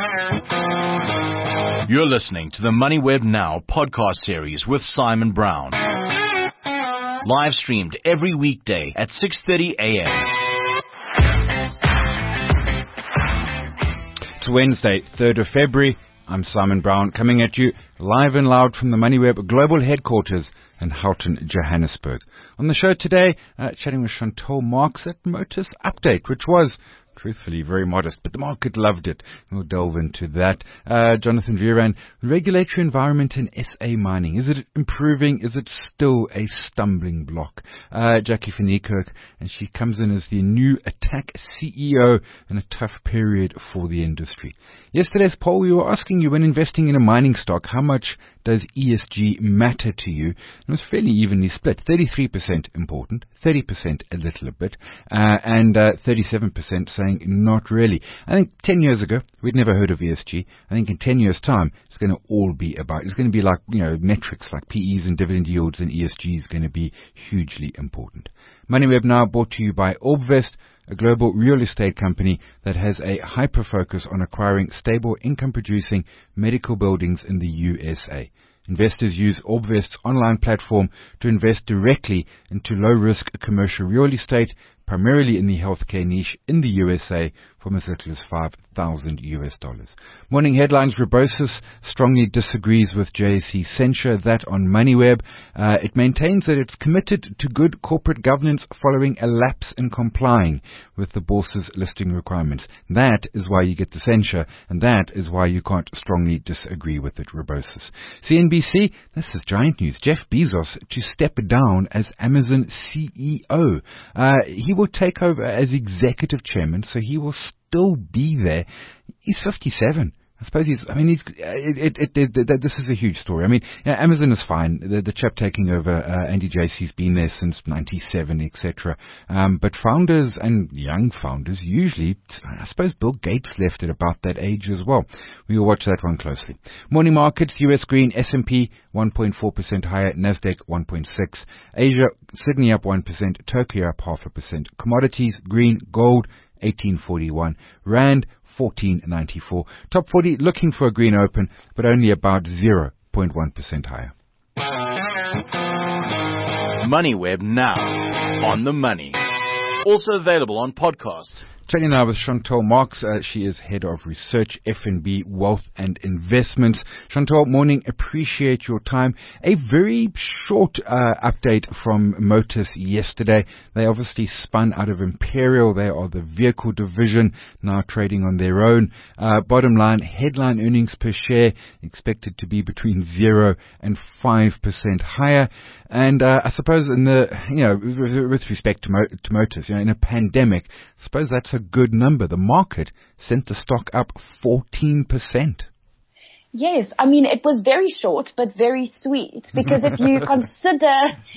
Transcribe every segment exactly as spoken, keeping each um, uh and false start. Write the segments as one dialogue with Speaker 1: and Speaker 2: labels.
Speaker 1: You're listening to the MoneyWeb Now podcast series with Simon Brown. Live streamed every weekday at six thirty a.m.
Speaker 2: It's Wednesday, third of February. I'm Simon Brown, coming at you live and loud from the MoneyWeb global headquarters in Houghton, Johannesburg. On the show today, uh, chatting with Chantal Marx at Motus Update, which was truthfully very modest, but the market loved it. We'll delve into that. Uh, Jonathan Vieran, regulatory environment in S A mining. Is it improving? Is it still a stumbling block? Uh, Jackie van Niekerk, and she comes in as the new Attack C E O in a tough period for the industry. Yesterday's poll, we were asking you, when investing in a mining stock, how much does E S G matter to you? It was fairly evenly split. thirty-three percent important, thirty percent a little bit, uh, and uh, thirty-seven percent saying not really. I think ten years ago, we'd never heard of E S G. I think in ten years' time, it's going to all be about, it's going to be like, you know, metrics like P Es and dividend yields, and E S G is going to be hugely important. MoneyWeb Now brought to you by Orbvest, a global real estate company that has a hyper-focus on acquiring stable income-producing medical buildings in the U S A. Investors use Orbvest's online platform to invest directly into low-risk commercial real estate, primarily in the healthcare niche in the U S A, from as little as five thousand U S dollars. Morning headlines: Rebosis strongly disagrees with J S E censure. That on MoneyWeb. Uh, it maintains that it's committed to good corporate governance following a lapse in complying with the bourse's listing requirements. That is why you get the censure, and that is why you can't strongly disagree with it. Rebosis. C N B C, this is giant news. Jeff Bezos to step down as Amazon C E O. Uh, he will take over as executive chairman, so he will still be there. He's fifty-seven. I suppose he's, I mean, he's, it, it, it, it, this is a huge story. I mean, you know, Amazon is fine. The, the chap taking over, uh, Andy Jassy, has been there since ninety-seven, et cetera. Um, but founders and young founders usually, I suppose Bill Gates left at about that age as well. We will watch that one closely. Morning markets, U S green, S and P one point four percent higher, Nasdaq one point six. Asia, Sydney up one percent, Tokyo up half a percent. Commodities, green, gold, eighteen forty-one. Rand, fourteen ninety-four. Top forty looking for a green open, but only about zero point one percent higher.
Speaker 1: MoneyWeb Now, on the money. Also available on podcast.
Speaker 2: Chatting now with Chantal Marx. Uh, she is Head of Research, F N B, Wealth and Investments. Chantal, morning. Appreciate your time. A very short uh, update from Motus yesterday. They obviously spun out of Imperial. They are the vehicle division, now trading on their own. Uh, bottom line, headline earnings per share expected to be between zero and five percent higher. And uh, I suppose in the, you know, with, with respect to, Mo- to Motus, you know, in a pandemic, I suppose that's a good number. The market sent the stock up fourteen percent.
Speaker 3: Yes, I mean, it was very short but very sweet, because if you consider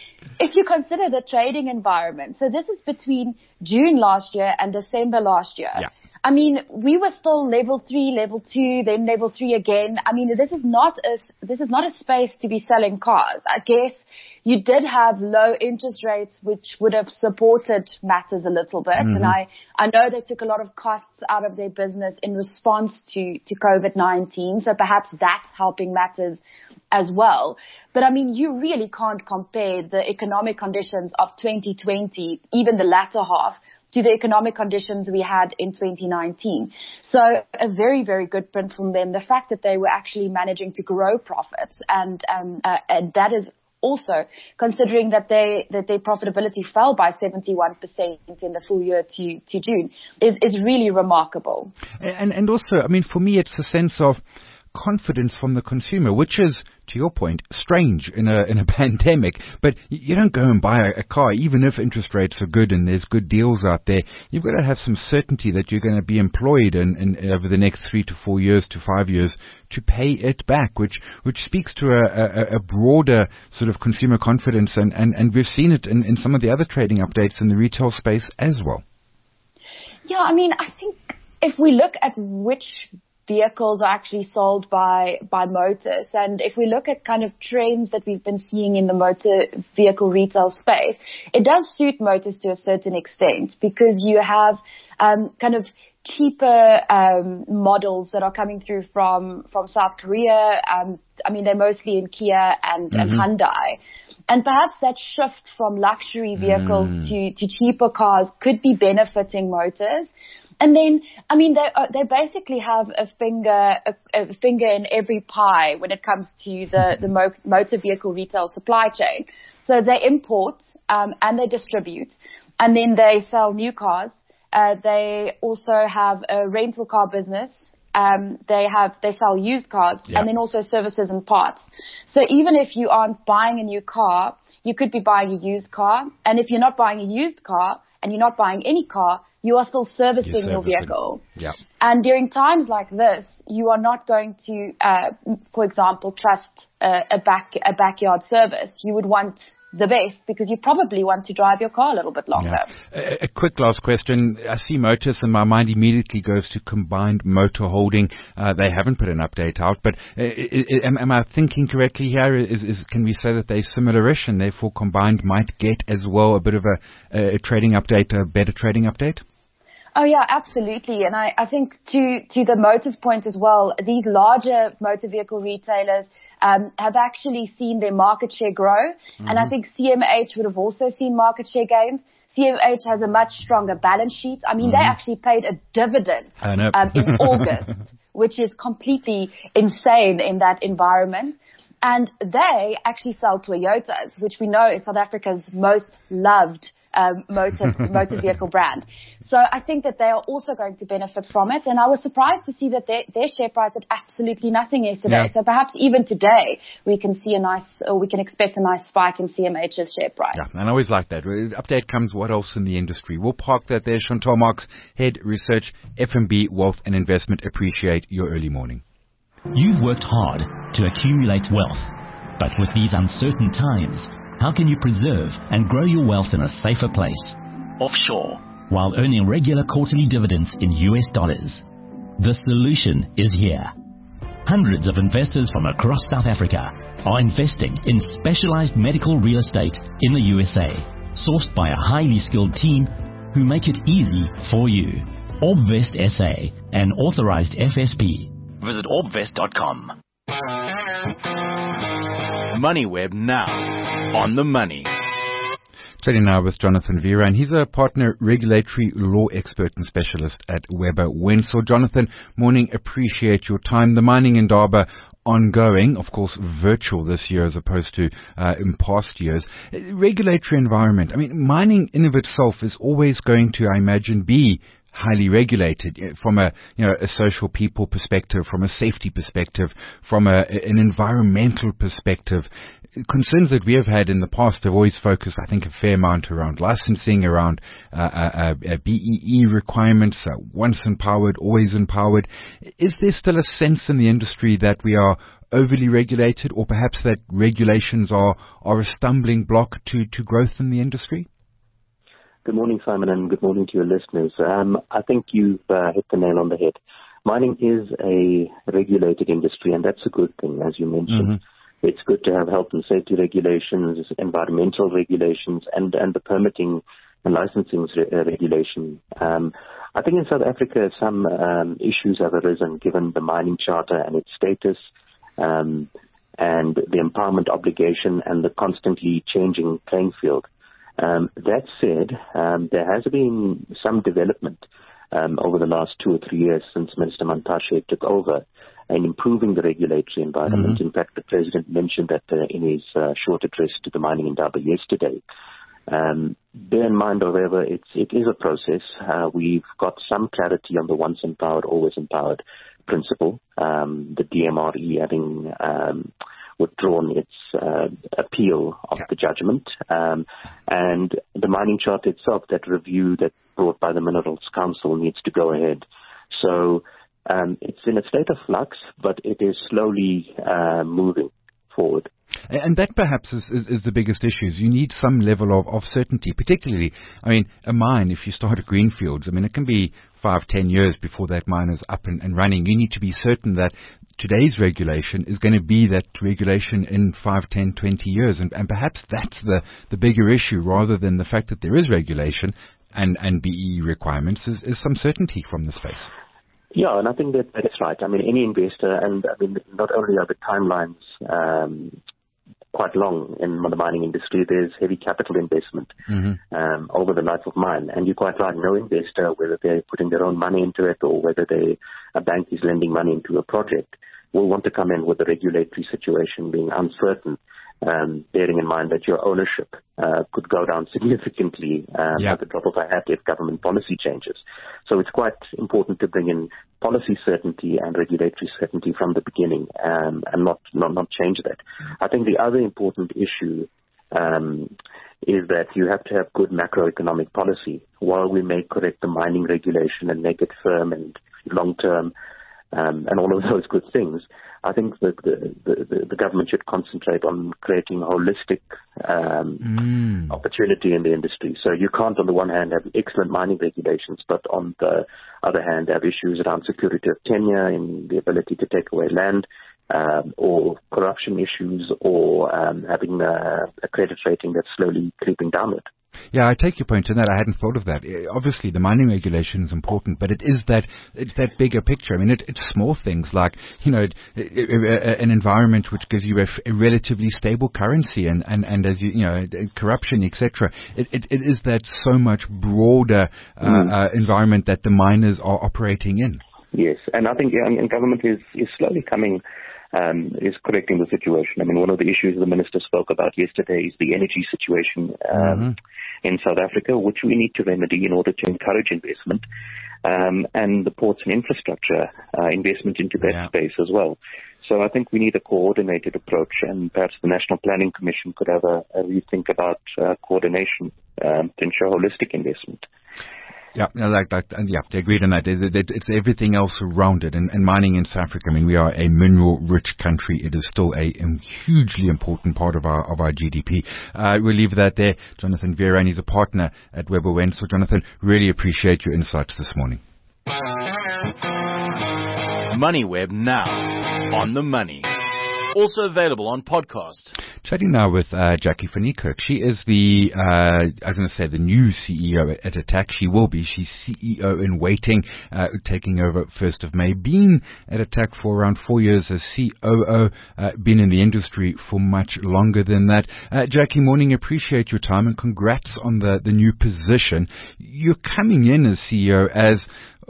Speaker 3: if you consider the trading environment, so this is between June last year and December last year.
Speaker 2: Yeah.
Speaker 3: I mean, we were still level three, level two, then level three again. I mean, this is not a, this is not a space to be selling cars. I guess you did have low interest rates, which would have supported matters a little bit. Mm-hmm. And I, I know they took a lot of costs out of their business in response to, to COVID nineteen. So perhaps that's helping matters as well. But I mean, you really can't compare the economic conditions of twenty twenty, even the latter half, to the economic conditions we had in twenty nineteen. So a very, very good print from them. The fact that they were actually managing to grow profits, and, um, uh, and that is also considering that they that their profitability fell by seventy-one percent in the full year to, to June, is, is really remarkable.
Speaker 2: And, and also, I mean, for me, it's a sense of confidence from the consumer, which is, to your point, strange in a in a pandemic. But you don't go and buy a, a car, even if interest rates are good and there's good deals out there. You've got to have some certainty that you're going to be employed in, in over the next three to four years to five years to pay it back, which which speaks to a, a, a broader sort of consumer confidence, and, and, and we've seen it in, in some of the other trading updates in the retail space as well.
Speaker 3: Yeah, I mean, I think if we look at which vehicles are actually sold by, by Motus. And if we look at kind of trends that we've been seeing in the motor vehicle retail space, it does suit Motus to a certain extent because you have um, kind of cheaper um, models that are coming through from, from South Korea. Um, I mean, they're mostly in Kia and, mm-hmm. and Hyundai. And perhaps that shift from luxury vehicles mm. to, to cheaper cars could be benefiting Motus. And then, I mean, they uh, they basically have a finger a, a finger in every pie when it comes to the the mo- motor vehicle retail supply chain. So they import um, and they distribute, and then they sell new cars. Uh, they also have a rental car business. Um, they have they sell used cars yeah. and then also services and parts. So even if you aren't buying a new car, you could be buying a used car. And if you're not buying a used car and you're not buying any car, you are still servicing, servicing. your vehicle.
Speaker 2: Yeah.
Speaker 3: And during times like this, you are not going to, uh, for example, trust uh, a back a backyard service. You would want the best because you probably want to drive your car a little bit longer.
Speaker 2: Yeah. A, a quick last question. I see Motus and my mind immediately goes to Combined Motor Holding. Uh, they haven't put an update out, but uh, am, am I thinking correctly here? Is, is, can we say that they're similar-ish and therefore Combined might get as well a bit of a, a trading update, a better trading update?
Speaker 3: Oh yeah, absolutely. And I, I think to, to the Motus point as well, these larger motor vehicle retailers um, have actually seen their market share grow. Mm-hmm. And I think C M H would have also seen market share gains. C M H has a much stronger balance sheet. I mean, mm-hmm. they actually paid a dividend um, in August, which is completely insane in that environment. And they actually sell Toyotas, which we know is South Africa's most loved um, motor motor vehicle brand. So I think that they are also going to benefit from it. And I was surprised to see that their, their share price had absolutely nothing yesterday. Yeah. So perhaps even today we can see a nice, or we can expect a nice spike in C M H's share price.
Speaker 2: Yeah, and I always like that. Update comes, what else in the industry? We'll park that there. Chantal Marx, Head Research, F N B Wealth and Investment. Appreciate your early morning.
Speaker 4: You've worked hard to accumulate wealth, but with these uncertain times, how can you preserve and grow your wealth in a safer place? Offshore, while earning regular quarterly dividends in U S dollars. The solution is here. Hundreds of investors from across South Africa are investing in specialized medical real estate in the U S A, sourced by a highly skilled team who make it easy for you. Orbvest S A, an authorized F S P. Visit orbvest dot com.
Speaker 1: MoneyWeb now, on the money.
Speaker 2: Chatting now with Jonathan Vera, and he's a partner regulatory law expert and specialist at Weber Wentzel. Jonathan, morning, appreciate your time. The mining indaba ongoing, of course, virtual this year as opposed to uh, in past years. Regulatory environment, I mean, mining in of itself is always going to, I imagine, be highly regulated from a, you know, a social people perspective, from a safety perspective, from a, an environmental perspective. Concerns that we have had in the past have always focused, I think, a fair amount around licensing, around uh, uh, uh, B E E requirements, uh, once empowered, always empowered. Is there still a sense in the industry that we are overly regulated, or perhaps that regulations are, are a stumbling block to, to growth in the industry?
Speaker 5: Good morning, Simon, and good morning to your listeners. Um, I think you've uh, hit the nail on the head. Mining is a regulated industry, and that's a good thing, as you mentioned. Mm-hmm. It's good to have health and safety regulations, environmental regulations, and, and the permitting and licensing re- regulation. Um, I think in South Africa, some um, issues have arisen given the mining charter and its status, um, and the empowerment obligation and the constantly changing playing field. Um, that said, um, there has been some development um, over the last two or three years since Minister Mantashe took over in improving the regulatory environment. Mm-hmm. In fact, the President mentioned that uh, in his uh, short address to the mining indaba yesterday. Um, bear in mind, however, it's, it is a process. Uh, we've got some clarity on the once empowered, always empowered principle. Um, the D M R E having um, withdrawn its uh, appeal of yeah. the judgment, um, and the mining charter itself, that review that brought by the Minerals Council, needs to go ahead. So um, it's in a state of flux, but it is slowly uh, moving forward.
Speaker 2: And that perhaps is, is, is the biggest issue. You need some level of, of certainty, particularly, I mean, a mine, if you start at greenfields, I mean, it can be five, ten years before that mine is up and, and running. You need to be certain that today's regulation is going to be that regulation in five, ten, twenty years. And, and perhaps that's the, the bigger issue, rather than the fact that there is regulation and, and B E E requirements, is, is some certainty from the space.
Speaker 5: Yeah, and I think that that's right. I mean, any investor, and I mean, not only are the timelines um, quite long in the mining industry, there's heavy capital investment mm-hmm. um, over the life of mine. And you're quite right, no investor, whether they're putting their own money into it or whether they, a bank is lending money into a project, will want to come in with the regulatory situation being uncertain, um, bearing in mind that your ownership uh, could go down significantly um, yeah. at the drop of a hat if government policy changes. So it's quite important to bring in policy certainty and regulatory certainty from the beginning um, and not, not, not change that. I think the other important issue um, is that you have to have good macroeconomic policy. While we may correct the mining regulation and make it firm and long-term, Um, and all of those good things, I think that the, the, the government should concentrate on creating a holistic um, mm. opportunity in the industry. So you can't, on the one hand, have excellent mining regulations, but on the other hand, have issues around security of tenure and the ability to take away land, um, or corruption issues, or um, having a, a credit rating that's slowly creeping downward.
Speaker 2: Yeah, I take your point in that. I hadn't thought of that. Obviously, the mining regulation is important, but it is that it's that bigger picture. I mean, it, it's small things like, you know, an environment which gives you a, a relatively stable currency, and, and, and as you, you know, corruption, et cetera. It, it, it is that so much broader uh, mm. uh, environment that the miners are operating in. Yes,
Speaker 5: and I think yeah, and government is, is slowly coming. Um, is correcting the situation. I mean, one of the issues the minister spoke about yesterday is the energy situation um, mm-hmm. in South Africa, which we need to remedy in order to encourage investment, um, and the ports and infrastructure uh, investment into that yeah. space as well. So I think we need a coordinated approach, and perhaps the National Planning Commission could have a, a rethink about uh, coordination um, to ensure holistic investment.
Speaker 2: Yeah, like that, and yeah, they agreed on that. It's everything else around it, and, and mining in South Africa. I mean, we are a mineral-rich country. It is still a, a hugely important part of our of our G D P. Uh, we'll leave that there. Jonathan Vera, and he's a partner at Webber Wentzel. Jonathan, really appreciate your insights this morning.
Speaker 1: MoneyWeb now on the money. Also available on podcast.
Speaker 2: Chatting now with uh, Jackie van Niekerk. She is the, uh, I was going to say, the new C E O at, at Attacq. She will be. She's C E O in waiting, uh, taking over first of May. Been at Attacq for around four years as C O O. Uh, been in the industry for much longer than that. Uh, Jackie, morning. Appreciate your time and congrats on the, the new position. You're coming in as C E O as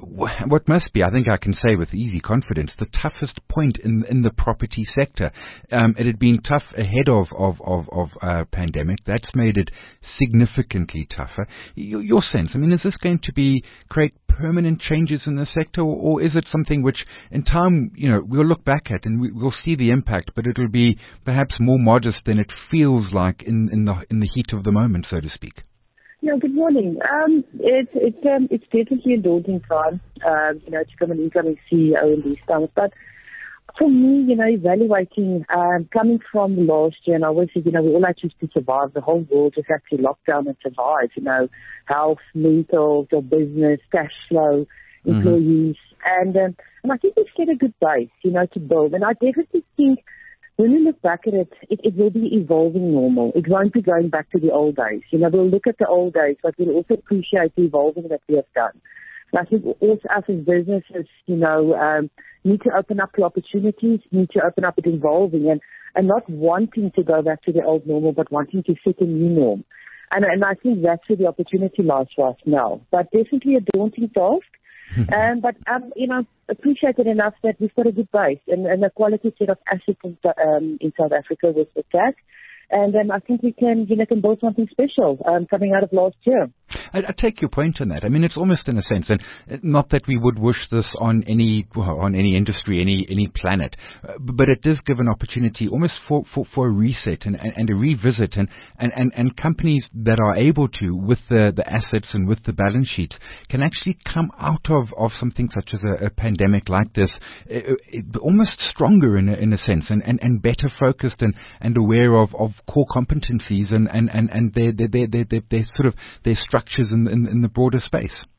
Speaker 2: what must be, I think I can say with easy confidence, the toughest point in in the property sector. Um, it had been tough ahead of of of, of uh, pandemic. That's made it significantly tougher. Your, your sense, I mean, is this going to be create permanent changes in the sector, or, or is it something which, in time, you know, we'll look back at and we, we'll see the impact, but it'll be perhaps more modest than it feels like in in the in the heat of the moment, so to speak?
Speaker 6: Yeah, good morning. Um, it's it's um, it's definitely a daunting time, um, you know, to become an incoming C E O in these times. But for me, you know, evaluating, um, coming from last year, and I always said, you know, we all had to survive. The whole world just had to lock down and survive. You know, health, mental, your business, cash flow, employees, mm-hmm. and um, and I think we've set a good base, you know, to build. And I definitely think, when we look back at it, it, it will be evolving normal. It won't be going back to the old days. You know, we'll look at the old days, but we'll also appreciate the evolving that we have done. And I think also us as businesses, you know, um, need to open up to opportunities, need to open up at evolving, and, and not wanting to go back to the old normal, but wanting to set a new norm. And, and I think that's where the opportunity lies for us now. But definitely a daunting task. um, but, um, you know, appreciated enough that we've got a good base and, and a quality set of assets in, um, in South Africa with Attacq. And um, I think we can, you know, can build something special um, coming out of last year.
Speaker 2: I, I take your point on that. I mean, it's almost in a sense, and not that we would wish this on any well, on any industry, any any planet, uh, but it does give an opportunity almost for, for, for a reset and, and, and a revisit, and, and, and, and companies that are able to, with the, the assets and with the balance sheets, can actually come out of, of something such as a, a pandemic like this uh, uh, almost stronger in a, in a sense, and, and, and better focused and, and aware of, of core competencies and, and, and, and their, their, their, their, their, their sort of their structures in, in, in the broader space.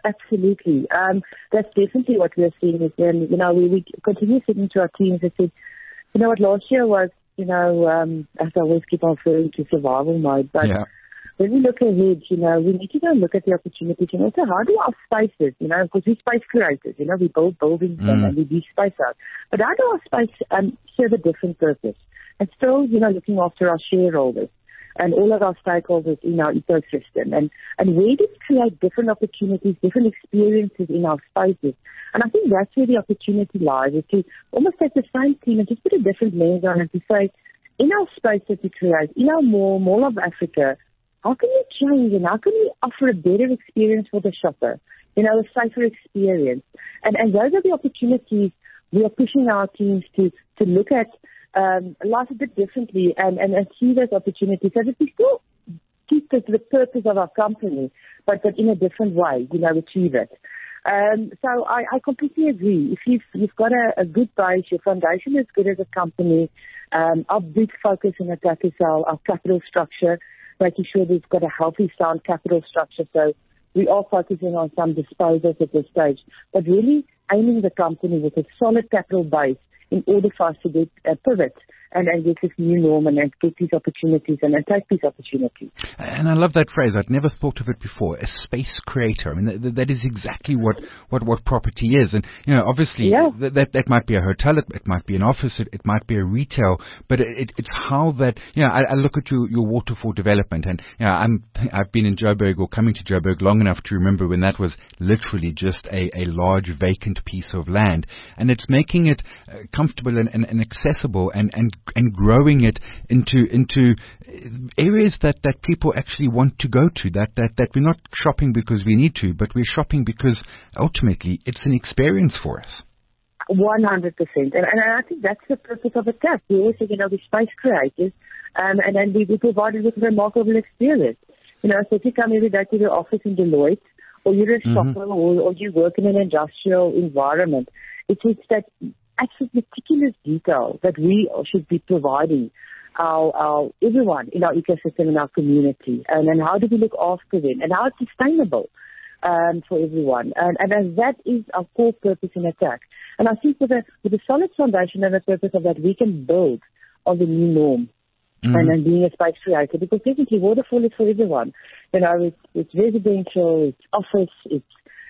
Speaker 6: absolutely. Um, that's definitely what we're seeing. Is then, you know, we, we continue sitting to our teams and said, you know what, last year was, you know, um, as I always keep on referring to survival mode, but
Speaker 2: Yeah.
Speaker 6: when we look ahead, you know, we need to go and look at the opportunities and also how do our spaces, you know, because we're space creators, you know, we build buildings
Speaker 2: Mm.
Speaker 6: and, and we do space out. But how do our space um, serve a different purpose? And still, you know, looking after our shareholders and all of our stakeholders in our ecosystem. And, and where do we create different opportunities, different experiences in our spaces? And I think that's where the opportunity lies, is to almost take the same team and just put a different lens on it to say, in our space that we create, in our mall, Mall of Africa, how can we change and how can we offer a better experience for the shopper, you know, a safer experience? And, and those are the opportunities we are pushing our teams to, to look at um, life a bit differently and, and, and see those opportunities so that we still keep the, the purpose of our company, but, but in a different way, you know, achieve it. Um, so I, I completely agree. If you've, you've got a, a good base, your foundation is good as a company, um, our big focus in Attack is our, our capital structure, making sure we've got a healthy, sound capital structure. So we are focusing on some disposals at this stage, but really aiming the company with a solid capital base in order for us to get a pivot and, and get this new norm and, and get these opportunities and, and take these opportunities.
Speaker 2: And I love that phrase. I'd never thought of it before. A space creator. I mean, that, that is exactly what, what, what property is. And, you know, obviously
Speaker 6: yeah.
Speaker 2: that, that that might be a hotel, it, it might be an office, it, it might be a retail, but it, it's how that, you know, I, I look at your, your waterfall development and, you know, I'm, I've been in Joburg or coming to Joburg long enough to remember when that was literally just a, a large vacant piece of land. And it's making it uh, comfortable and, and, and accessible and, and and growing it into into areas that, that people actually want to go to, that, that, that we're not shopping because we need to, but we're shopping because ultimately it's an experience for us.
Speaker 6: one hundred percent. And, and I think that's the purpose of Attack. We always say, you know, we're space creators, um, and then we, we provide it with a remarkable experience. You know, so if you come every day to the office in Deloitte, or you're a shopper, mm-hmm. or, or you work in an industrial environment, it's, it's that actually meticulous detail that we should be providing our, our everyone in our ecosystem, in our community, and then how do we look after them, and how it's sustainable um, for everyone. And, and as that is our core purpose in Attack. And I think with a, with a solid foundation and the purpose of that, we can build on the new norm. Mm-hmm. And then being a space creator, because technically waterfall is for everyone. You know, it's, it's residential, it's office, it's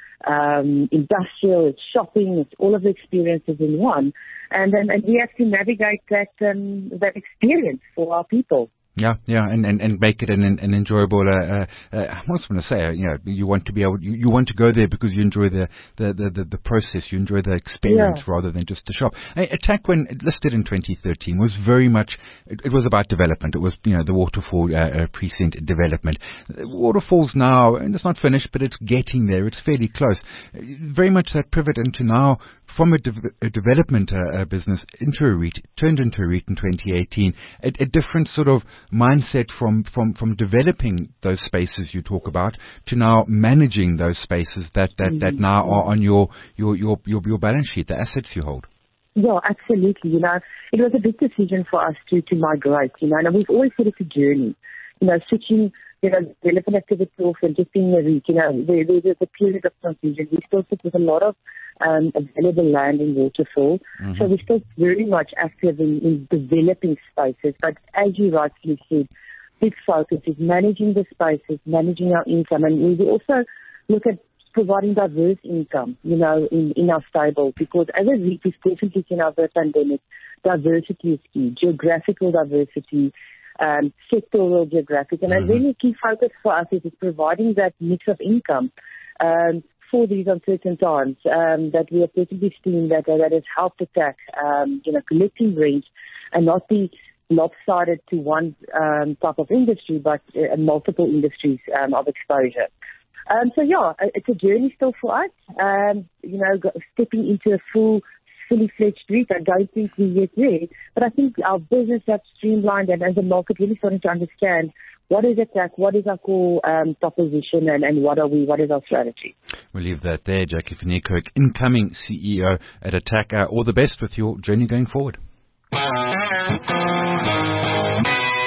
Speaker 6: um, industrial, it's shopping, it's all of the experiences in one. And then and we have to navigate that um, that experience for our people.
Speaker 2: Yeah, yeah, and, and, and make it an, an enjoyable. Uh, uh, I was going to say, uh, you know, you want to be able, you, you want to go there because you enjoy the the, the, the, the process, you enjoy the experience yeah. rather than just the shop. Attack, when it listed in twenty thirteen, was very much. It, it was about development. It was, you know, the Waterfall uh, uh, precinct development. Waterfall's now, and it's not finished, but it's getting there. It's fairly close. Very much that pivot into now from a, de- a development uh, uh, business into a REIT, turned into a REIT in twenty eighteen. A, a different sort of mindset from, from, from developing those spaces you talk about to now managing those spaces that, that, mm-hmm. that now are on your, your, your, your, your balance sheet, the assets you hold.
Speaker 6: Yeah, absolutely. You know, it was a big decision for us to, to migrate, you know, and we've always said it's a journey, you know, switching, you know, development activity off and just being a REIT, you know, there, there's a period of transition. We still sit with a lot of um, available land in Waterfall, mm-hmm. so we're still very much active in, in developing spaces. But as you rightly said, big focus is managing the spaces, managing our income, and we will also look at providing diverse income, you know, in, in our stable, because as a REIT, we've definitely seen over the pandemic, diversity is key, geographical diversity, um, sectoral geographic, and mm-hmm. a really key focus for us is, is providing that mix of income um, for these uncertain times um, that we have definitely seen that uh, that has helped Attack, um, you know, collecting rent and not be lopsided to one um, type of industry, but uh, multiple industries um, of exposure. Um, so yeah, it's a journey still for us. Um, you know, go, stepping into a full, fully fledged REIT, I don't think we're yet there. But I think our business has streamlined, and as the market really starting to understand what is Attack, what is our core um, proposition, and, and what are we, what is our strategy. We'll
Speaker 2: leave that there. Jackie van Niekerk, incoming C E O at Attack. Uh, all the best with your journey going forward.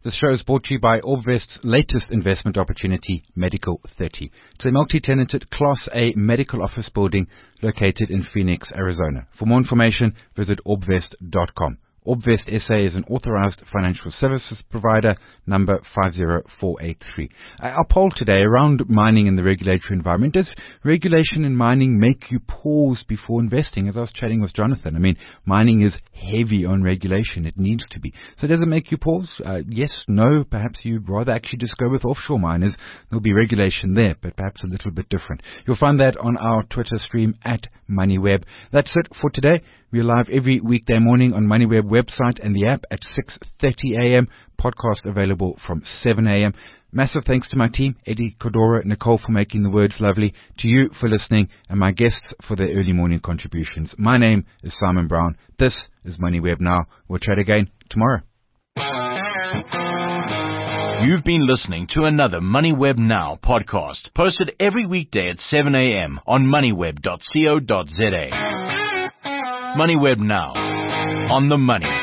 Speaker 2: This show is brought to you by Orbvest's latest investment opportunity, Medical thirty. It's a multi-tenanted Class A medical office building located in Phoenix, Arizona. For more information, visit orbvest dot com. Orbvest S A is an authorized financial services provider, number five zero four eight three. Our poll today around mining in the regulatory environment. Does regulation in mining make you pause before investing? As I was chatting with Jonathan, I mean, mining is heavy on regulation. It needs to be. So does it make you pause? Uh, yes, no. Perhaps you'd rather actually just go with offshore miners. There'll be regulation there, but perhaps a little bit different. You'll find that on our Twitter stream at MoneyWeb. That's it for today. We're live every weekday morning on MoneyWeb website and the app at six thirty a.m. Podcast available from seven a.m. Massive thanks to my team, Eddie, Kodora, Nicole for making the words lovely, to you for listening, and my guests for their early morning contributions. My name is Simon Brown. This is MoneyWeb Now. We'll chat again tomorrow.
Speaker 1: You've been listening to another MoneyWeb Now podcast, posted every weekday at seven a.m. on moneyweb dot co dot za. MoneyWeb Now, on the money.